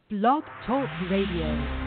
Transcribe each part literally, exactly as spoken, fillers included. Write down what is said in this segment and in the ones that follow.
Blog Talk Radio.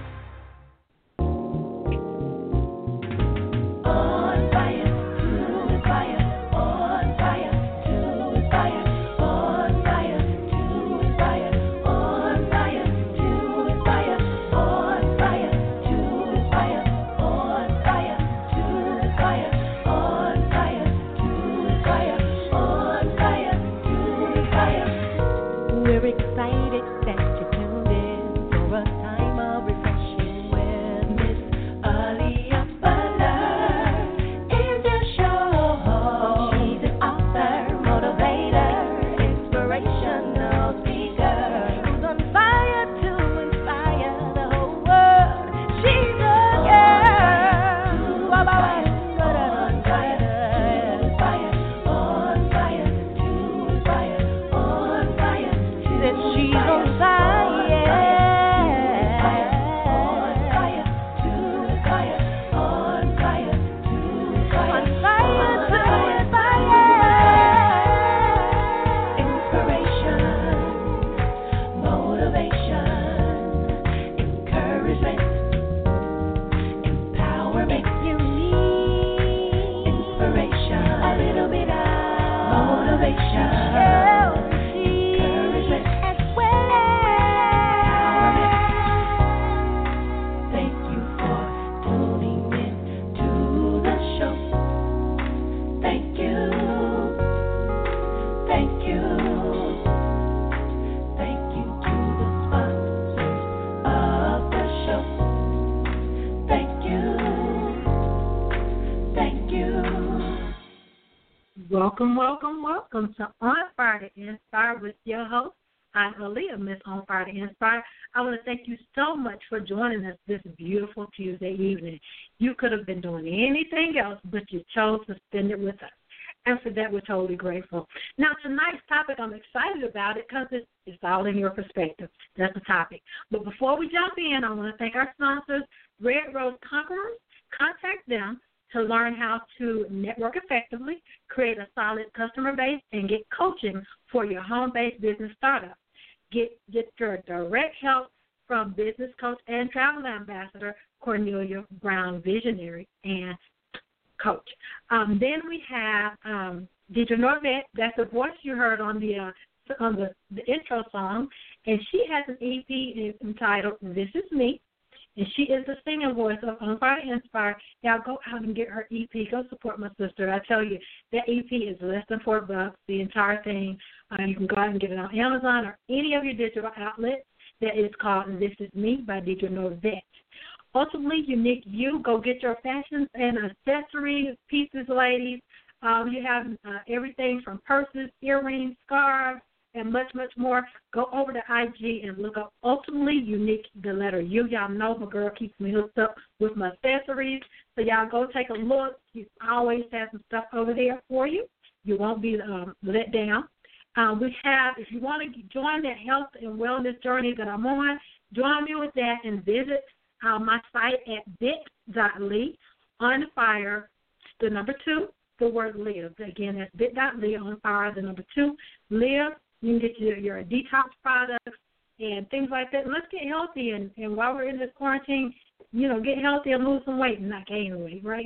Welcome, welcome, welcome to On Fire to Inspire with your host. I'm Aaliyah, Miss On Fire to Inspire. I want to thank you so much for joining us this beautiful Tuesday evening. You could have been doing anything else, but you chose to spend it with us. And for that, we're totally grateful. Now, tonight's topic, I'm excited about it because it's, it's all in your perspective. That's the topic. But before we jump in, I want to thank our sponsors, Red Rose Conquerors. Contact them to learn how to network effectively, create a solid customer base, and get coaching for your home-based business startup. Get, get your direct help from business coach and travel ambassador Cornelia Brown, visionary and coach. Um, then we have um, Deidre Norvett. That's the voice you heard on the uh, on the, the intro song, and she has an E P entitled "This Is Me." And she is the singing voice of On Fire to Inspire. Y'all go out and get her E P. Go support my sister. I tell you, that E P is less than four bucks, the entire thing. Uh, you can go out and get it on Amazon or any of your digital outlets. That is called This Is Me by Deidre Norvett. Ultimately, Unique You. Go get your fashions and accessories pieces, ladies. Um, you have uh, everything from purses, earrings, scarves, and much, much more. Go over to I G and look up Ultimately Unique, the letter U. Y'all know my girl keeps me hooked up with my accessories. So y'all go take a look. She always has some stuff over there for you. You won't be um, let down. Um, we have, if you want to join that health and wellness journey that I'm on, join me with that and visit uh, my site at bit.ly on fire, the number two, the word live. Again, that's bit.ly on fire, the number two, live. You can get your, your detox products and things like that. And let's get healthy. And, and while we're in this quarantine, you know, get healthy and lose some weight and not gain weight, right?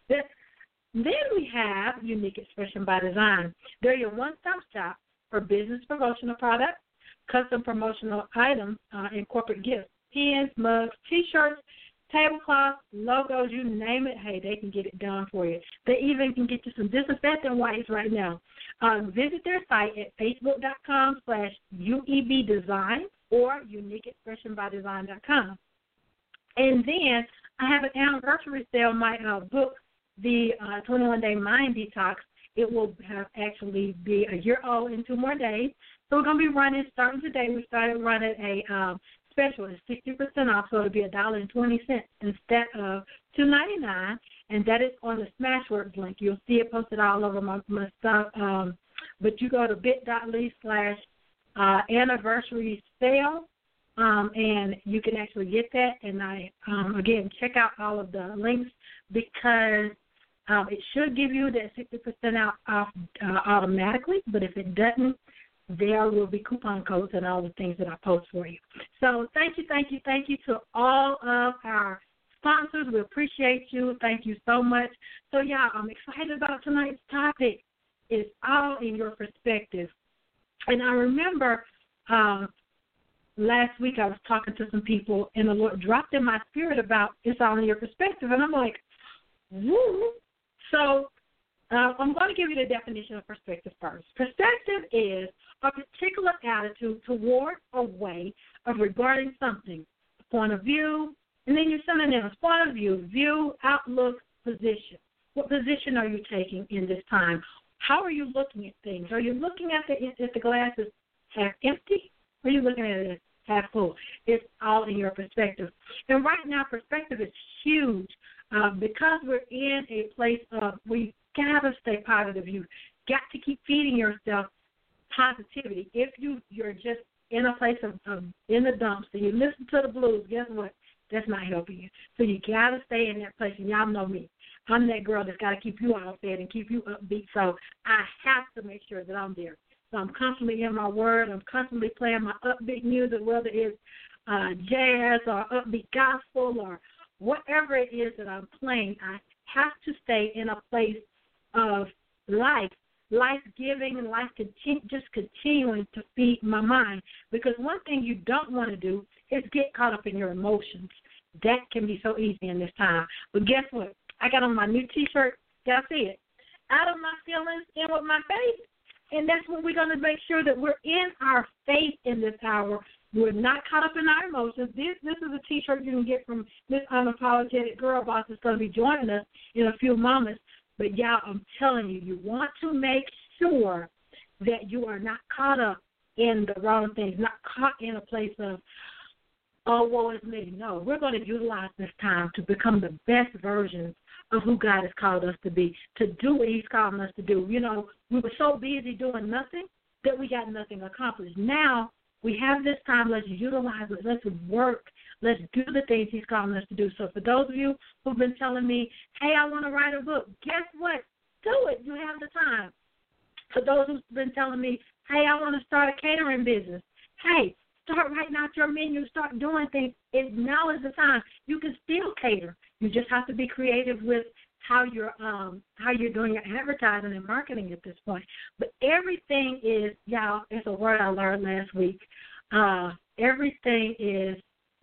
Then we have Unique Expression by Design. They're your one-stop shop for business promotional products, custom promotional items, uh, and corporate gifts, pens, mugs, T-shirts, tablecloths, logos, you name it. Hey, they can get it done for you. They even can get you some disinfectant wipes right now. Um, visit their site at facebook.com slash UEB Design or unique expression by design dot com. And then I have an anniversary sale, my uh, book, The uh, twenty-one day Mind Detox. It will have actually be a year old in two more days. So we're going to be running, starting today, we started running a um, special. It's sixty percent off, so it'll be one dollar and twenty cents instead of two ninety-nine, and that is on the Smashwords link. You'll see it posted all over my, my stuff. Um, but you go to bit.ly slash uh, anniversary sale, um, and you can actually get that. And I, um, again, check out all of the links because um, it should give you that sixty percent out off uh, automatically, but if it doesn't, there will be coupon codes and all the things that I post for you. So thank you, thank you, thank you to all of our sponsors. We appreciate you. Thank you so much. So, yeah, I'm excited about tonight's topic. It's all in your perspective. And I remember uh, last week I was talking to some people, and the Lord dropped in my spirit about it's all in your perspective. And I'm like, woo. So uh, I'm going to give you the definition of perspective first. Perspective is a particular attitude toward a way of regarding something, a point of view, and then your synonyms, point of view, view, outlook, position. What position are you taking in this time? How are you looking at things? Are you looking at the at the glass as half empty, or are you looking at it as half full? It's all in your perspective. And right now, perspective is huge uh, because we're in a place of we gotta stay positive. You got to keep feeding yourself positivity. If you you're just in a place of, of in the dumps and you listen to the blues, guess what? That's not helping you. So you got to stay in that place. And y'all know me. I'm that girl that's got to keep you all fed and keep you upbeat. So I have to make sure that I'm there. So I'm constantly in my word. I'm constantly playing my upbeat music, whether it's uh, jazz or upbeat gospel or whatever it is that I'm playing. I have to stay in a place of life, life-giving and life continu- just continuing to feed my mind. Because one thing you don't want to do is get caught up in your emotions. That can be so easy in this time. But guess what? I got on my new T-shirt. Y'all see it? Out of my feelings, in with my faith. And that's what we're going to make sure that we're in our faith in this hour. We're not caught up in our emotions. This this is a T-shirt you can get from Miss Unapologetic Girl Boss that's going to be joining us in a few moments. But, y'all, I'm telling you, you want to make sure that you are not caught up in the wrong things, not caught in a place of, oh, woe is me. No, we're going to utilize this time to become the best versions of who God has called us to be, to do what he's calling us to do. You know, we were so busy doing nothing that we got nothing accomplished. Now we have this time. Let's utilize it. Let's work. Let's do the things he's calling us to do. So for those of you who've been telling me, hey, I want to write a book, guess what? Do it. You have the time. For those who've been telling me, hey, I want to start a catering business, hey, start writing out your menu, start doing things. It, now is the time. You can still cater. You just have to be creative with how you're um, how you're doing your advertising and marketing at this point. But everything is, y'all, it's a word I learned last week. Uh, everything is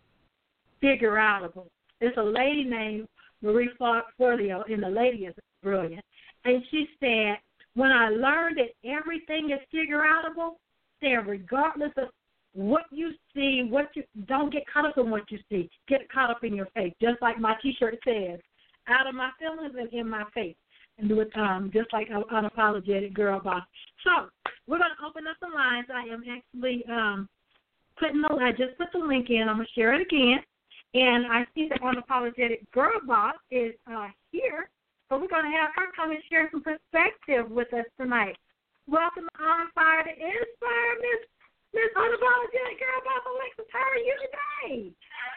figure outable. There's a lady named Marie Forleo, and the lady is brilliant. And she said, when I learned that everything is figure outable, then regardless of what you see, what you don't get caught up in what you see. Get caught up in your faith, just like my T-shirt says, out of my feelings and in my faith. And do it um, just like an unapologetic girl boss. So we're going to open up the lines. I am actually um, putting the, I just put the link in. I'm going to share it again. And I see the unapologetic girl boss is uh, here. So we're going to have her come and share some perspective with us tonight. Welcome to On Fire to Inspire, Miss Miss Unapologetic Girl Boss Alexis. How are you today?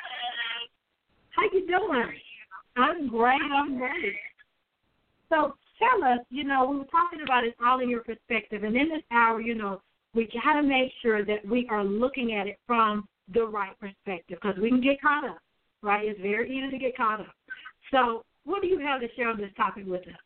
How you doing? I'm great. I'm great. So tell us, you know, we were talking about it all in your perspective. And in this hour, you know, we got to make sure that we are looking at it from the right perspective because we can get caught up, right? It's very easy to get caught up. So what do you have to share on this topic with us?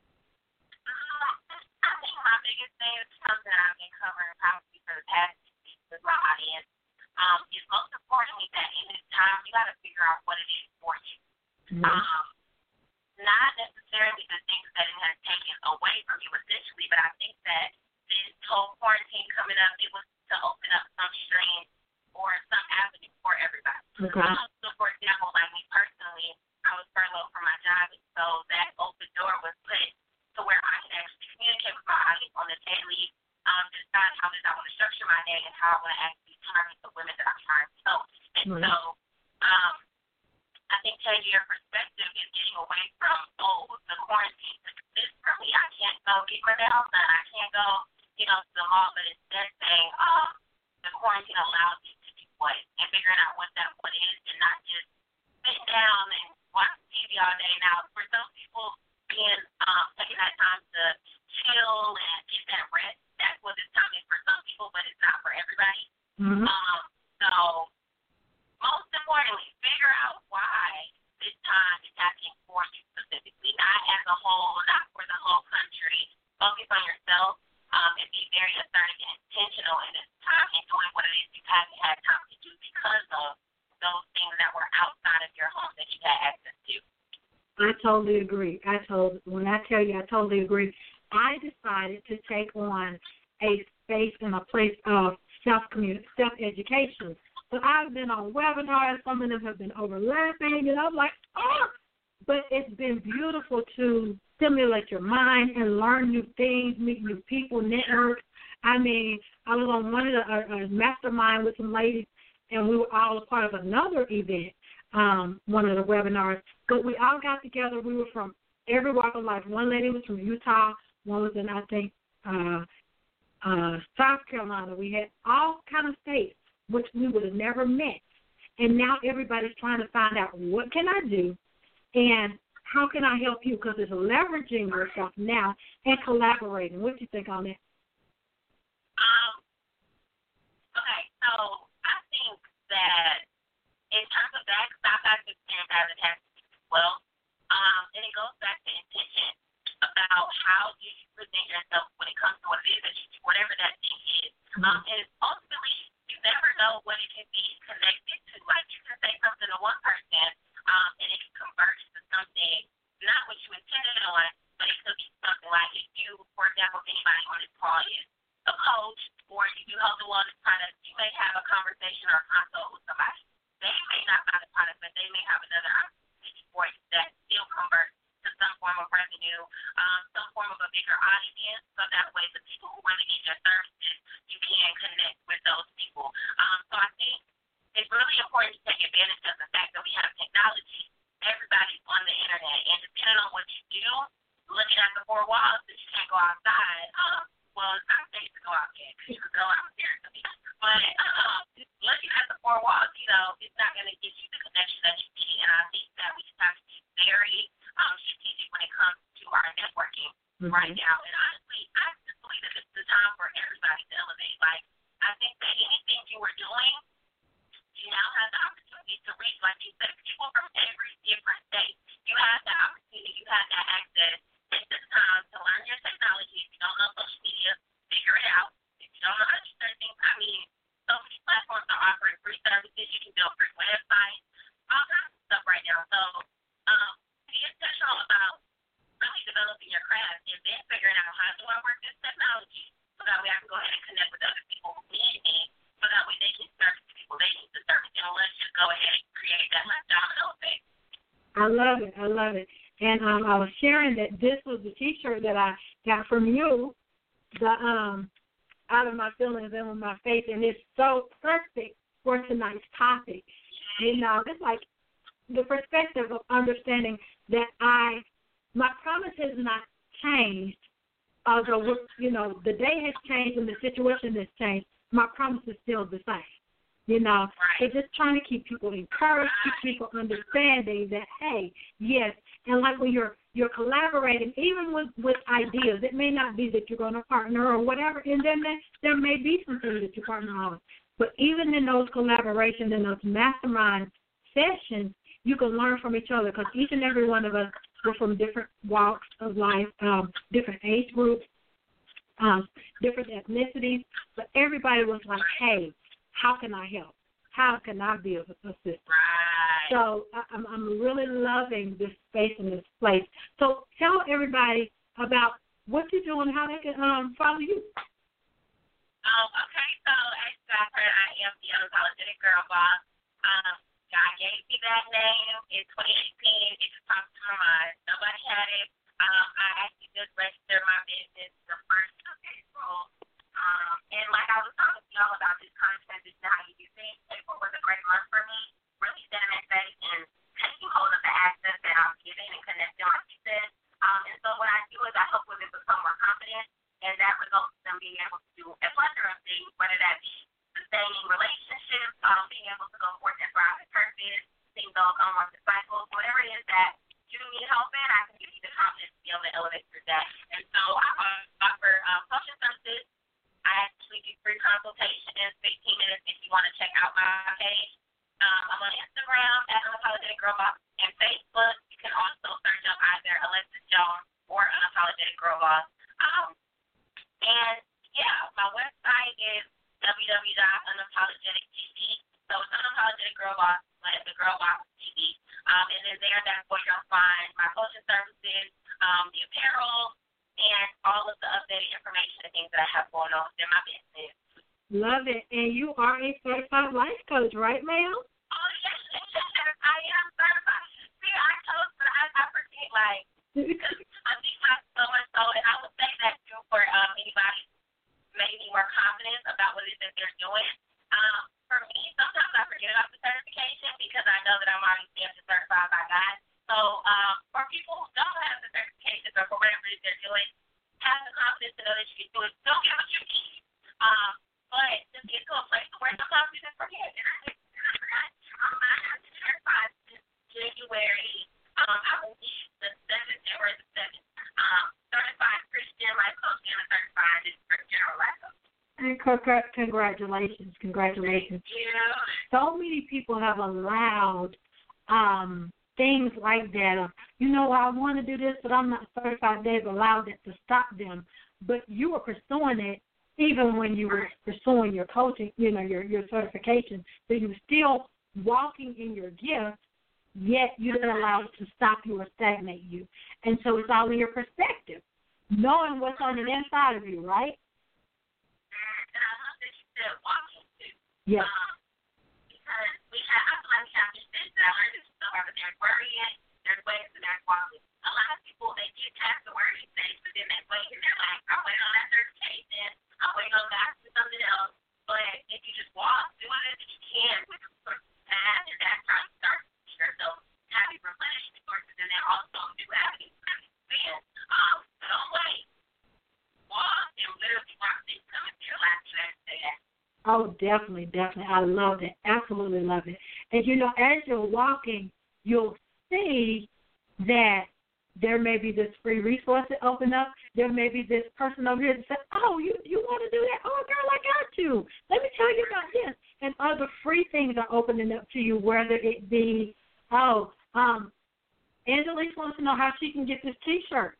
I think my biggest thing is something I've been covering probably for the past with my audience, um, is most importantly that in this time you got to figure out what it is for you. Mm-hmm. Um, not necessarily the things that it has taken away from you essentially, but I think that this whole quarantine coming up, it was to open up some stream or some avenue for everybody. Okay. Um, so for example, like me personally, I was furloughed from my job, and so that open door was put to where I can actually communicate with my audience on the daily. Um, decide how did I want to structure my day and how I want to actually target the women that I'm trying to help. And right. so um, I think changing your perspective is getting away from, oh, the quarantine is for me. I can't go get my nails done. I can't go, you know, to the mall. But instead saying, oh, the quarantine allows you to do what? And figuring out what that what is and not just sitting down and watch T V all day. Now, for some people, being um, taking that time to chill and get that rest, that's what this time is for some people, but Mm-hmm. Um, so most importantly, figure out why this time is happening for you specifically, not as a whole, not for the whole country. Focus on yourself um, and be very assertive and intentional in this time and doing what it is you haven't had time to do because of those things that were outside of your home that you had access to. I totally agree. I told when I tell you I totally agree. I decided to take on a space and a place of self community, self education. So I've been on webinars. Some of them have been overlapping, and I'm like, oh. But it's been beautiful to stimulate your mind and learn new things, meet new people, network. I mean, I was on one of the uh, uh, mastermind with some ladies, and we were all a part of another event, um, one of the webinars. But we all got together. We were from every walk of life. One lady was from Utah. One was in, I think, uh, uh, South Carolina. We had all kind of states, which we would have never met. And now everybody's trying to find out, what can I do and how can I help you? Because it's leveraging yourself now and collaborating. What do you think on that? Um, okay, so I think that in terms of that, because I've had experience as a tax as well, um, and it goes back to intention about how you present yourself when it comes to what it is that you do, whatever that thing is. Um, and ultimately, you never know what it can be connected to. Like, you can say something to one person, um, and it can convert to something, not what you intended on, but it could be something like if you, for example, if anybody on this call is a coach, or if you do help the wellness product, you may have a conversation or a consult with somebody. They may not buy the product, but they may have another opportunity for you that still converts to some form of revenue, um, some form of a bigger audience, so that way the people who really need your services, you can connect with those people. Um, so I think it's really important to take advantage of the fact that we have technology. Everybody's on the internet, and depending on what you do, looking at the four walls, that you can't go outside. Um, well, it's not safe to go out yet because you can go out there. But um, looking at the four walls, you know, it's not going to get you the connection that you need. And I think that we just have to be very um, strategic when it comes to our networking mm-hmm. right now. And honestly, I just believe that this is the time for everybody to elevate. Like, I think that anything you were doing, you now have the opportunity to reach, like you said, people from every different state. You have that opportunity. You have that access. It's the time to learn your technology. If you don't know social media, figure it out. If you don't know how to do certain things, I mean, so many platforms are offering free services. You can build free websites, all kinds of stuff right now. So um, be intentional about really developing your craft and then figuring out how do I work this technology so that way I can go ahead and connect with other people who need me so that way they can service the people they need to service. And let's just go ahead and create that lifestyle effect. I love it. I love it. And um, I was sharing that this was the T-shirt that I got from you, the um, Out of My Feelings and With My Faith, and it's so perfect for tonight's topic. You know, it's like the perspective of understanding that I, my promise has not changed, although, you know, the day has changed and the situation has changed, my promise is still the same. You know, right. It's just trying to keep people encouraged, keep people understanding that, hey, yes, and like when you're you're collaborating, even with, with ideas, it may not be that you're going to partner or whatever, and then there, there may be some things that you partner on. But even in those collaborations, in those mastermind sessions, you can learn from each other because each and every one of us are from different walks of life, um, different age groups, um, different ethnicities, but everybody was like, hey, how can I help? How can I be of assistance? Right. So I, I'm, I'm really loving this space and this place. So tell everybody about what you do and how they can um, follow you. Um, okay, so as you guys heard, I am the Unapologetic Girl Boss. Um, God gave me that name in twenty eighteen. It just popped to my mind. Nobody had it. Um, I actually just registered my business the first of April. Um, and like I was talking to y'all about this concept, is how you do things. April was a great month for me, really setting my face and taking hold of the access that I'm giving and connecting, like you said. Um, and so what I do is I help women become more confident, and that results in them being able to do a plethora of things, whether that be sustaining relationships, um, being able to go forth and thrive in purpose, seeing those unwanted cycles, whatever it is that you need help in, I can give you the confidence to be able to elevate through that. And so I uh, offer um, coaching services. I actually do free consultations, fifteen minutes if you want to check out my page. Um, I'm on Instagram at Unapologetic Girl Boss and Facebook. You can also search up either Alexis Jones or Unapologetic Girl Boss. Um, and yeah, my website is w w w dot unapologetic t v. So it's Unapologetic Girl Boss, but the Girl Boss T V. Um, and then there, that's where you'll find my coaching services, um, the apparel, and all of the updated information and things that I have going on in my business. Love it. And you are a certified life coach, right, ma'am? Oh, yes, yes, I am certified. See, I told you, I, I forget, like, I think my so and so, and I would say that too for um, anybody maybe more confidence about what it is that they're doing. Um, for me, sometimes I forget about the certification because I know that I'm already stamped and certified by God. So um, for people who don't have the certifications or for whatever it is they're doing, have the confidence to know that you can do it. Don't get what you need. Um, but just get to a place where sometimes you just forget. And I think I forgot. Um, I have to certify since January. Um, I believe the seventh or the seventh. Um, certified Christian life coach and a certified general life coach. And c- congratulations, congratulations. Yeah. So many people have allowed um, things like that. Of, you know, I want to do this, but I'm not certified. They've allowed it to stop them. But you were pursuing it even when you were pursuing your coaching, you know, your, your certification. So you were still walking in your gift, yet you didn't allow it to stop you or stagnate you. And so it's all in your perspective, knowing what's on the inside of you, right? And I love that you said walking too. Yes. Um, because we have, I feel like we have to sit down and just stuff over there worrying. There's ways and there's walking. A lot of people, they get past the worrying stage, but then they wait and they're like, I'm waiting on that certification. I'm waiting on God to do something else. But if you just walk, do it as you can with the path, and that's how you start yourself having replenished resources, and then also do having sin. Um, don't wait. Walk and literally watch things come into your life. Oh, definitely, definitely. I love it. Absolutely love it. And, you know, as you're walking, you'll see that there may be this free resource that open up. There may be this person over here that says, oh, you, you want to do that? Oh, girl, I got you. Let me tell you about this. And other free things are opening up to you, whether it be, oh, um, Angelique wants to know how she can get this T-shirt.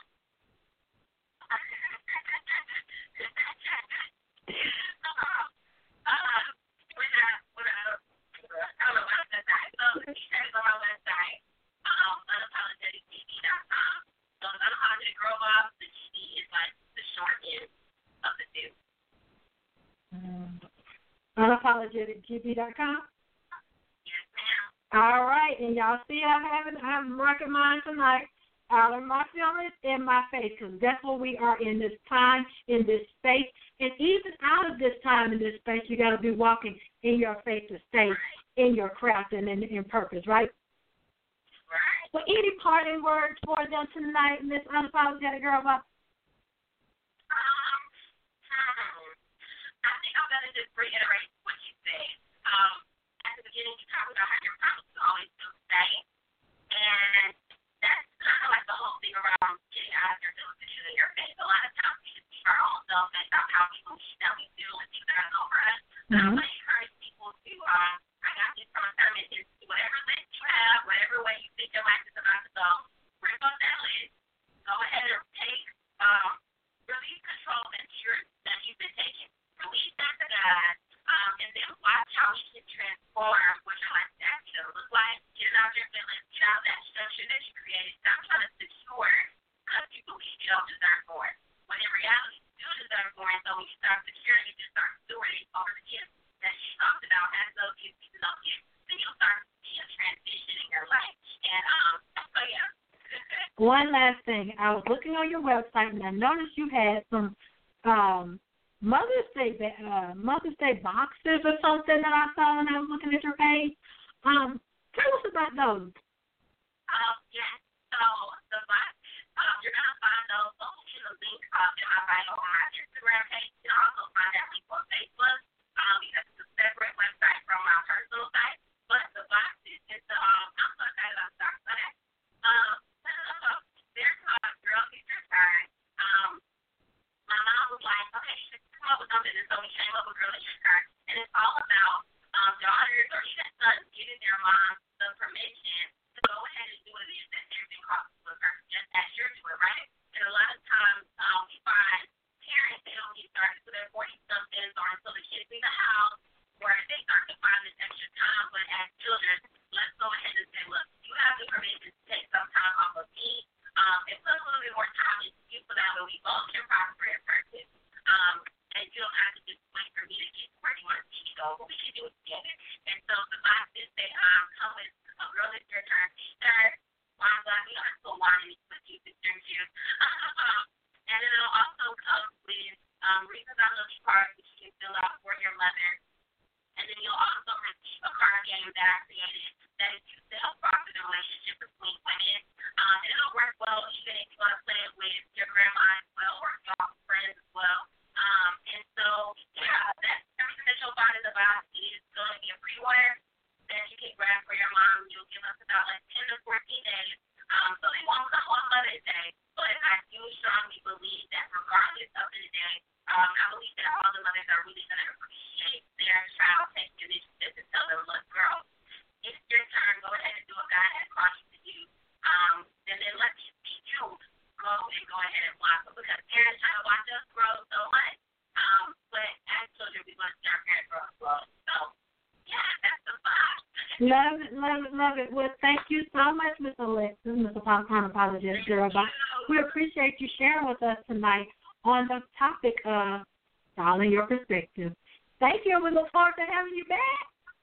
unapologetic g b dot com. Yes, ma'am. All right, and y'all see I haven't I'm marking mine tonight out of my feelings in my face, because that's what we are in this time, in this space. And even out of this time in this space, you got to be walking in your faith to stay in your craft and in, in purpose, right? Right. Well, any parting words for them tonight, Miss Unapologetic Girl Boss? Um, hmm. I think I'm going to just reiterate what you said. Um, at the beginning, you talked about how your promises always do stay. And that's kind of like the whole thing around getting out of your position in your faith. A lot of times we just see our own self based on how we believe that we do and things that are over us. Mm-hmm. And I want to encourage people to, um, I got this from a sermon, is whatever list you have, whatever way you think your life is about to go, bring up that list. Go ahead and take, um, release control that you're, that you've been taking. Release that to God, um, and then watch how He can transform what your life is actually going to look like. Get out of your feelings, get out of that structure that you created. Stop trying to secure because you believe you don't deserve more. When in reality, you do deserve more, and so when you start securing, you just start stewarding over the gifts that she talked about as those gifts, even those gifts, then you'll start to see a transition in your life. And um, so yeah. One last thing. I was looking on your website, and I noticed you had some um, Mother's Day uh, Mother's Day boxes or something that I saw when I was looking at your page. Um, tell us about those. Um, yeah. So the box, um, you're gonna find those in the link um, in my bio on my Instagram page. You can also find that link on Facebook. Um, because it's a separate website from my personal site. But the boxes is the um, I'm so excited about the box. Okay. Um, there's a girl teacher side. Um, my mom was like, okay, she should come up with something that's sons giving their moms the permission to go ahead and do what it is that they're being called to do, just as you're doing, right? And a lot of times um, we find parents, they don't get started until they're forty-somethings or until the kids in the house, where they start to find this extra time. But as children, let's go ahead and say, look, you have the permission to take some time off of me um, and put a little bit more time into you so that way we both can prosper and purpose. Um, and you don't have to just wait for me to get where you want to see me go, but we can do it together. And so the fact is that um, come with a girl that's your turn, third, wine glass, we are so wine with you, sister, too. And then it'll also come with um, reasons I love you cards, which you can fill out for your mother. And then you'll also receive a card game that I created that is used to help foster the relationship between women. Um, and it'll work well even if you want to play it with your grandma as well or your friends as well. Um, and so, yeah, that's everything that you'll find in the box is going to be a freeware that you can grab for your mom. You'll give us about like ten to fourteen days. Um, so they won't come on Mother's Day. But I do strongly believe that regardless of the day, um, I believe that all the mothers are really going to appreciate their child taking initiative to tell them, look, girl, it's your turn. Go ahead and do what God has called you to do. Um, and then let you go and go ahead and blossom. Because parents try to watch us grow so much. Um, but as children, we want to see our parents grow as well. So, yeah, that's the vibe. Love it, love it, love it. Well, thank you so much, Miss Alexis, Miss Unapologetic Girl. We appreciate you sharing with us tonight on the topic of all in your perspective. Thank you, and we look forward to having you back.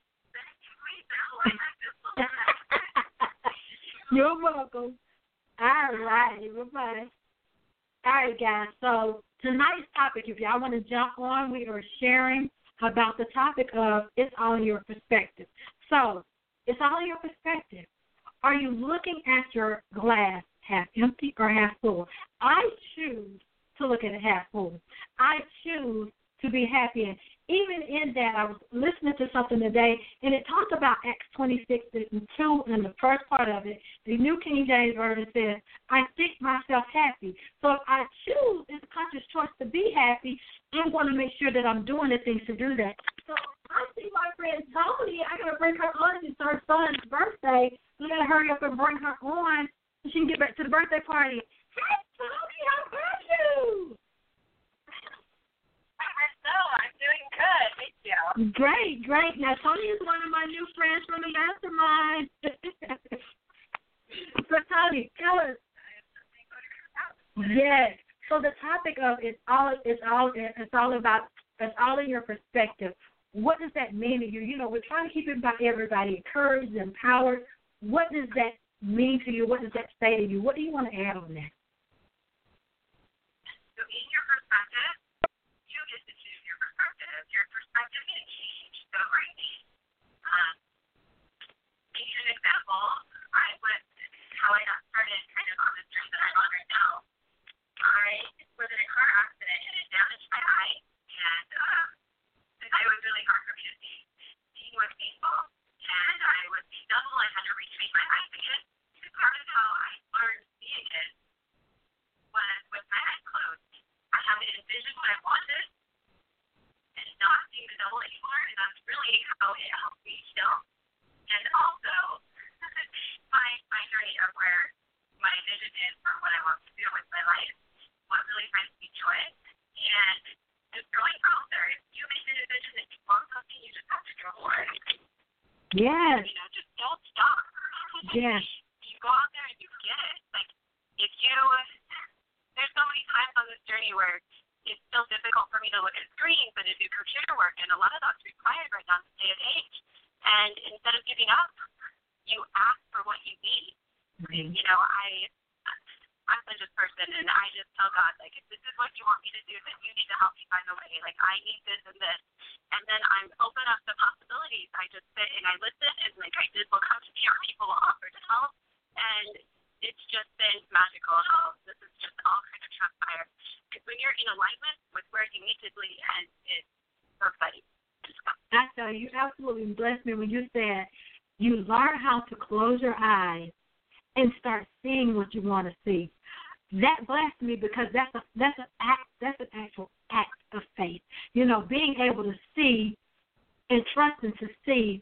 You're welcome. All right, bye-bye. All right, guys, so tonight's topic, if y'all want to jump on, we are sharing about the topic of it's all in your perspective. So, it's all in your perspective. Are you looking at your glass half empty or half full? I choose to look at it half full. I choose to be happy. And even in that, I was listening to something today, and it talked about Acts twenty-six and two, and the first part of it, the New King James Version says, I think myself happy. So if I choose, it's a conscious choice to be happy, I'm going to make sure that I'm doing the things to do that. So I see my friend Tony, I got to bring her on. It's her son's birthday. I got to hurry up and bring her on so she can get back to the birthday party. Hey, Tony, how are you? So I'm doing good. Thank you. Great, great. Now, Tony is one of my new friends from the mastermind. So, Tony, tell us. Yes. So the topic of it's all it's all it's all about it's all in your perspective. What does that mean to you? You know, we're trying to keep it about everybody encouraged, empowered. What does that mean to you? What does that say to you? What do you want to add on that? So in your perspective, you get to choose your perspective. Your perspective can change so greatly. Um, to give you an example, I went how I got started kind of on this journey that I'm on right now. I was in a car accident and it damaged my eye, and um, I was really hard for me to see. Seeing was painful, and I was seeing double. I had to retrain my eyes again. And part of how I learned to see again was with my eyes closed. I had to envision what I wanted and not seeing the double anymore, and that's really how it helped me heal. And also, my my journey of where my vision is for what I want to do with my life, what really brings me joy, and just going out there. If you make a decision that you want something, you just have to go for it. Yes. You know, just don't stop. Yes. You go out there and you get it. Like, if you, there's so many times on this journey where it's still difficult for me to look at screens and to do computer work, and a lot of that's required right now in this day and age. And instead of giving up, you ask for what you need. Mm-hmm. You know, I, I'm such a person, and I just tell God, like, if this is what you want me to do, then you need to help me find a way. Like, I need this and this. And then I'm open up to possibilities. I just sit and I listen, and, like, I did will come to me or people will offer to help. And it's just been magical how this is just all kind of transpired. Because when you're in alignment with where you need to be, and it's so exciting. I tell you, you absolutely blessed me when you said you learn how to close your eyes and start seeing what you want to see. That blessed me because that's a that's an act that's an actual act of faith. You know, being able to see and trusting to see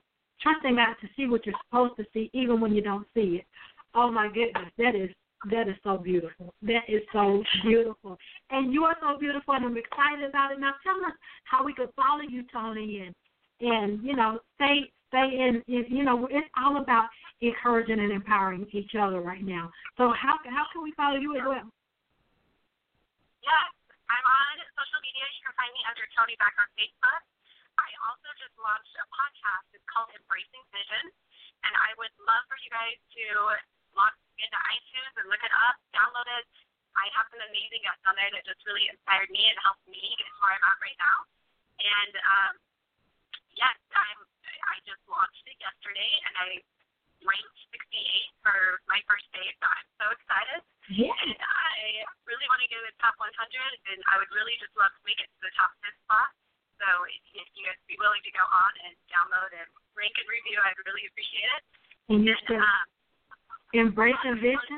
trusting God to see what you're supposed to see, even when you don't see it. Oh my goodness, that is that is so beautiful. That is so beautiful, and you are so beautiful, and I'm excited about it. Now, tell us how we could follow you, Toni, and and you know, stay stay in. in you know, it's all about encouraging and empowering each other right now. So how how can we follow you as well? Yes, I'm on social media. You can find me under Toni Beck on Facebook. I also just launched a podcast. It's called Embracing Vision, and I would love for you guys to log into iTunes and look it up, download it. I have some amazing guests on there that just really inspired me and helped me get to where I'm at right now. And um, yes, I'm. I just launched it yesterday, and I ranked sixty-eight for my first day, so I'm so excited. Yeah. And I really want to get to the top one hundred, and I would really just love to make it to the top ten spot. So if, if you guys would be willing to go on and download and rank and review, I'd really appreciate it. And you said um, Embracing Vision?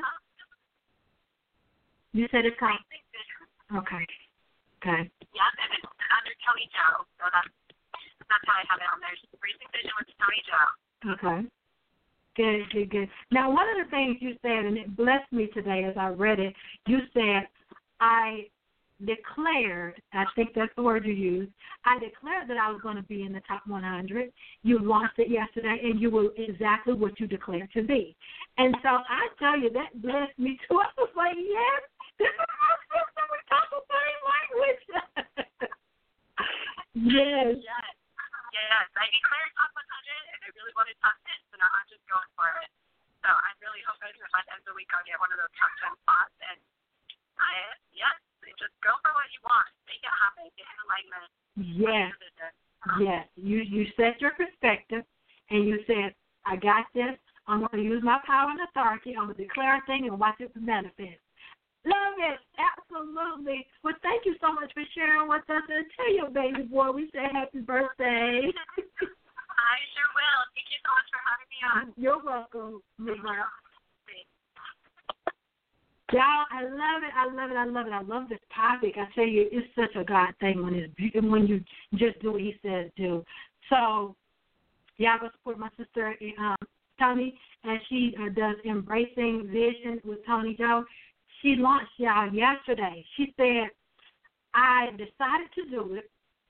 You said it's called? Vision. Okay. Okay. Yeah, and it's under Toni Joe. So that's, that's how I have it on there. Embracing Vision with Toni Joe. Okay. Good, good, good. Now, one of the things you said, and it blessed me today as I read it, you said, I declared, I think that's the word you used, I declared that I was going to be in the top one hundred. You launched it yesterday, and you were exactly what you declared to be. And so I tell you, that blessed me too. I was like, yes, this is my sister. We talk the same language. Yes. Yes. Yes. I declared top one hundred, and I really wanted top ten, so now I'm just going for it. So I'm really hoping that by the end of the week I'll get one of those top ten spots. And I, yes, just go for what you want. Make it happen. Get in alignment. Yes. Yes. You, you set your perspective, and you said, I got this. I'm going to use my power and authority. I'm going to declare a thing and watch it manifest. Love it. Absolutely. Well, thank you so much for sharing with us. And tell your baby boy we say happy birthday. I sure will. Thank you so much for having me on. You're welcome, Miz Brown. Y'all, I love it. I love it. I love it. I love this topic. I tell you, it's such a God thing when it's when you just do what He says do. So, y'all go support my sister, um, Toni, and she uh, does Embracing Vision with Toni Joe. She launched y'all yesterday. She said, I decided to do it.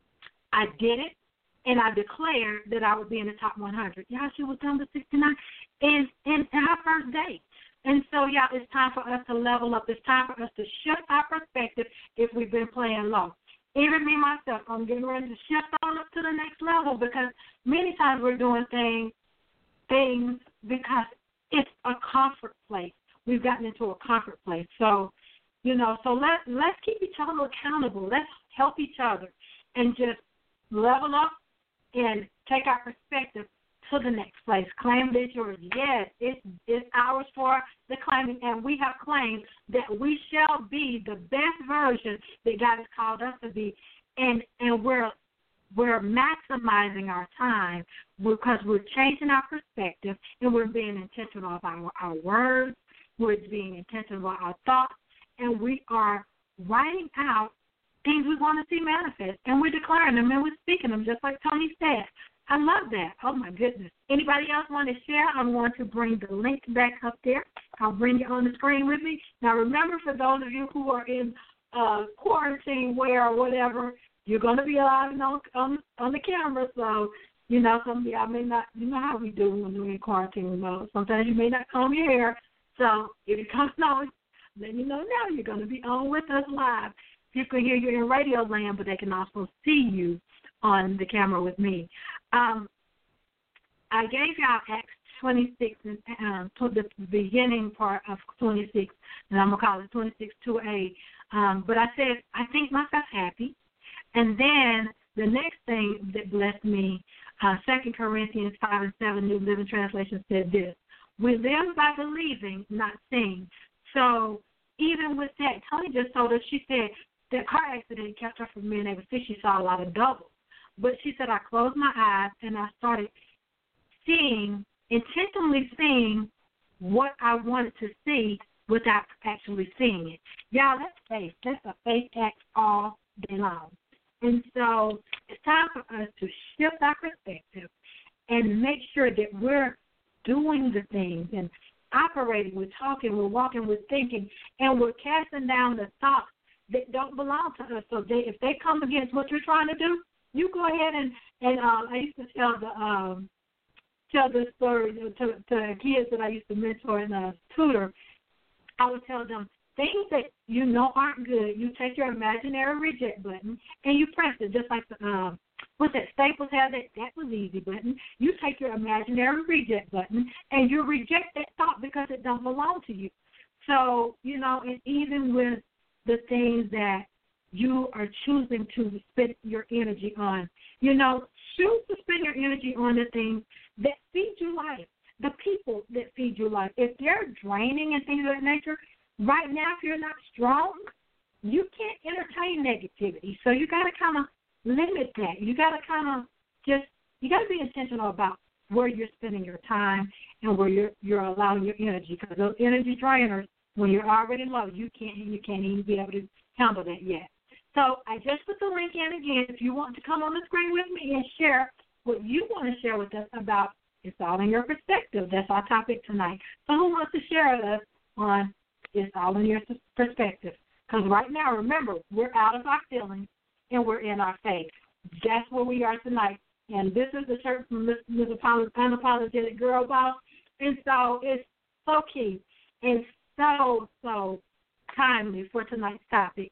I did it, and I declared that I would be in the top one hundred. Y'all, she was number sixty-nine in, in, in her first day. And so, y'all, it's time for us to level up. It's time for us to shift our perspective if we've been playing low. Even me, myself, I'm getting ready to shift on up to the next level because many times we're doing things, things because it's a comfort place. We've gotten into a comfort place. So, you know, so let, let's keep each other accountable. Let's help each other and just level up and take our perspective to the next place. Claim that yours. Yes, it's, it's ours for the claiming, and we have claimed that we shall be the best version that God has called us to be, and, and we're we're maximizing our time because we're changing our perspective and we're being intentional about our, our words. We're being intentional about our thoughts, and we are writing out things we want to see manifest, and we're declaring them, and we're speaking them, just like Toni said. I love that. Oh, my goodness. Anybody else want to share? I'm going to bring the link back up there. I'll bring it on the screen with me. Now, remember, for those of you who are in uh, quarantine wear or whatever, you're going to be alive on, on, on the camera, so you know, some of y'all may not, you know how we do when we're in quarantine mode. Sometimes you may not comb your hair. So if it comes on, then you know now you're going to be on with us live. People can hear you in radio land, but they can also see you on the camera with me. Um, I gave y'all Acts twenty-six, um, to the beginning part of twenty-six, and I'm going to call it twenty-six two A. Um, but I said, I think myself happy. And then the next thing that blessed me, uh, Second Corinthians five and seven, New Living Translation said this: we live by believing, not seeing. So even with that, Toni just told us, she said that car accident kept her from being able to see. She saw a lot of double. But she said, I closed my eyes and I started seeing, intentionally seeing what I wanted to see without actually seeing it. Y'all, that's faith. That's a faith act all day long. And so it's time for us to shift our perspective and make sure that we're doing the things and operating, we're talking, we're walking, we're thinking, and we're casting down the thoughts that don't belong to us. So they, if they come against what you're trying to do, you go ahead and, and uh, I used to tell the um, tell this story to, to kids that I used to mentor and uh, tutor. I would tell them, things that you know aren't good, you take your imaginary reject button and you press it, just like the, um, what's that, Staples had that, that was easy button. You take your imaginary reject button and you reject that thought because it don't belong to you. So, you know, and even with the things that you are choosing to spend your energy on, you know, choose to spend your energy on the things that feed you life, the people that feed you life. If they're draining and things of that nature, right now, if you're not strong, you can't entertain negativity. So you got to kind of limit that. You got to kind of just, you got to be intentional about where you're spending your time and where you're you're allowing your energy. Because those energy drainers, when you're already low, you can't you can't even be able to handle that yet. So I just put the link in again. If you want to come on the screen with me and share what you want to share with us about, it's all in your perspective. That's our topic tonight. So who wants to share with us on It's all in your perspective? Because right now, remember, we're out of our feelings and we're in our faith. That's where we are tonight. And this is the church from Miss Unapologetic Girl Boss. And so it's so key and so, so timely for tonight's topic.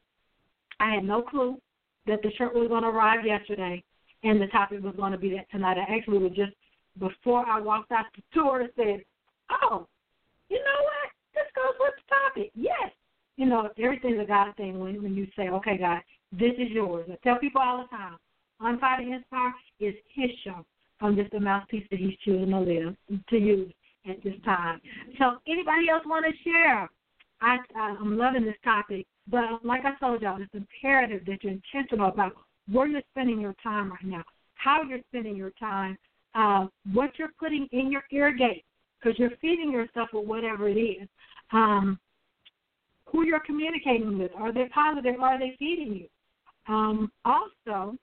I had no clue that the shirt was going to arrive yesterday and the topic was going to be that tonight. I actually was just, before I walked out the tour, I said, oh, you know what? This goes with the topic. Yes. You know, everything's a God thing when, when you say, okay, God, this is yours. I tell people all the time, On Fire to Inspire is his show. I'm just a mouthpiece that he's choosing to live, to use at this time. So anybody else want to share? I, I'm loving this topic, but like I told y'all, it's imperative that you're intentional about where you're spending your time right now, how you're spending your time, uh, what you're putting in your ear gate, because you're feeding yourself with whatever it is. Um, who you're communicating with, are they positive, are they feeding you? Um, also,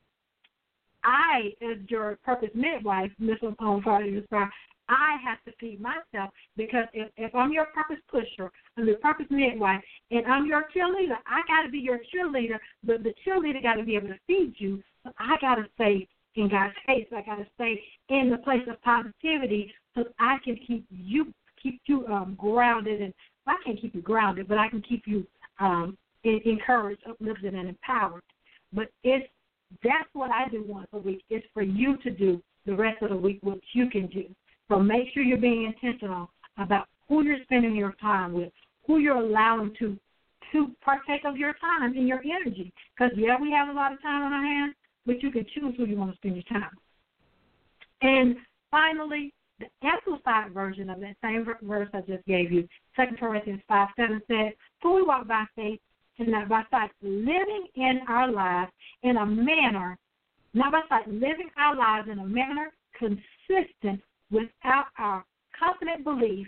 I, as your purpose midwife, Miss On Fire to Inspire, I have to feed myself, because if, if I'm your purpose pusher, I'm your purpose midwife, and I'm your cheerleader, I got to be your cheerleader, but the cheerleader got to be able to feed you. So I got to stay in God's face. I got to stay in the place of positivity so I can keep you keep you um, grounded. And well, I can't keep you grounded, but I can keep you um, encouraged, uplifted, and empowered. But it's that's what I do once a week. It's for you to do the rest of the week what you can do. So make sure you're being intentional about who you're spending your time with, who you're allowing to to partake of your time and your energy. Because, yeah, we have a lot of time on our hands, but you can choose who you want to spend your time. And finally, the amplified version of that same verse I just gave you, Second Corinthians five seven said, for we walk by faith and not by sight, living in our lives in a manner, not by sight, living our lives in a manner consistent without our confident belief.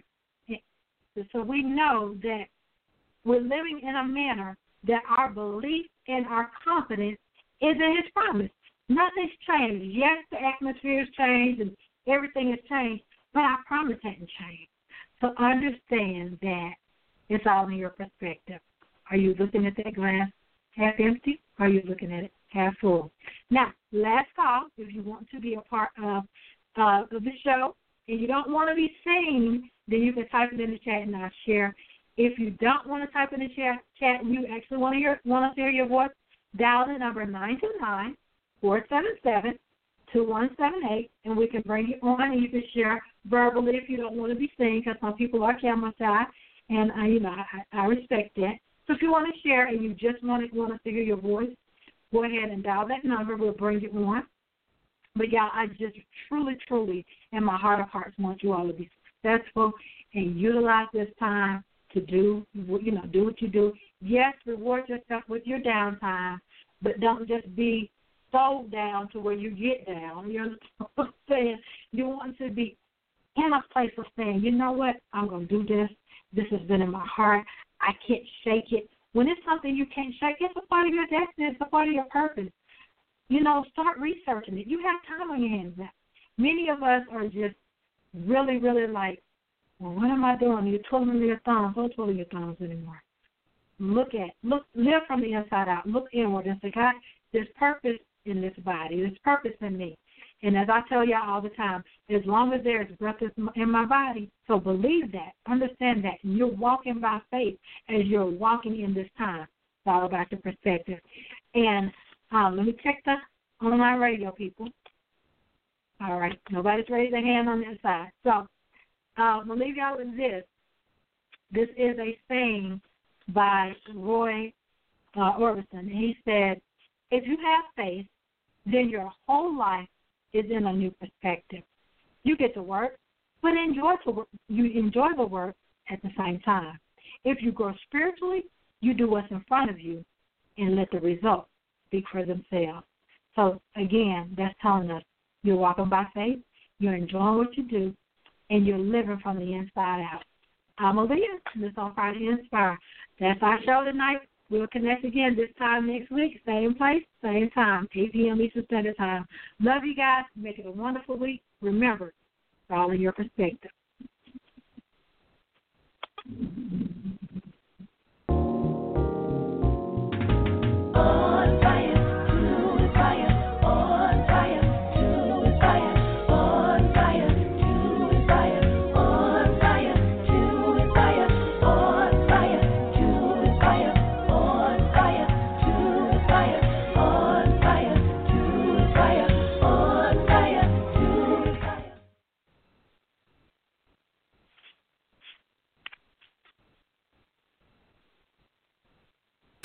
So we know that we're living in a manner that our belief and our confidence is in his promise. Nothing's changed. Yes, the atmosphere has changed and everything has changed, but our promise hasn't changed. So understand that it's all in your perspective. Are you looking at that glass half empty, or are you looking at it half full? Now, last call, if you want to be a part of, uh, of the show and you don't want to be seen, then you can type it in the chat and I'll share. If you don't want to type in the chat, chat and you actually want to hear, want to hear your voice, dial the number nine two nine, four seven seven, two one seven eight, and we can bring you on, and you can share verbally if you don't want to be seen, because some people are camera shy, and I, you know, I, I respect that. So if you want to share and you just want to, want to hear your voice, go ahead and dial that number. We'll bring you on. But, y'all, I just truly, truly, in my heart of hearts, want you all to be successful and utilize this time to do, you know, do what you do. Yes, reward yourself with your downtime, but don't just be so down to where you get down. You understand what I'm saying? You want to be in a place of saying, you know what, I'm going to do this. This has been in my heart. I can't shake it. When it's something you can't shake, it's a part of your destiny. It's a part of your purpose. You know, start researching it. You have time on your hands now. Many of us are just really, really like, well, what am I doing? You're twiddling your thumbs. Don't twiddle your thumbs anymore. Look at, look, live from the inside out. Look inward and say, God, there's purpose in this body. There's purpose in me. And as I tell y'all all the time, as long as there's breath in my body, so believe that, understand that, and you're walking by faith as you're walking in this time. It's all about the perspective. And um, let me check the online radio, people. All right, nobody's raised their hand on that side. So uh, I'm going to leave y'all with this. This is a saying by Roy uh, Orbison. He said, if you have faith, then your whole life is in a new perspective. You get to work, but enjoy to work. You enjoy the work at the same time. If you grow spiritually, you do what's in front of you and let the results speak for themselves. So, again, that's telling us you're walking by faith, you're enjoying what you do, and you're living from the inside out. I'm Aaliyah, and this is On Friday Inspire. That's our show tonight. We'll connect again this time next week, same place, same time, eight p.m. Eastern Standard Time. Love you guys. Make it a wonderful week. Remember, it's all in your perspective. Oh.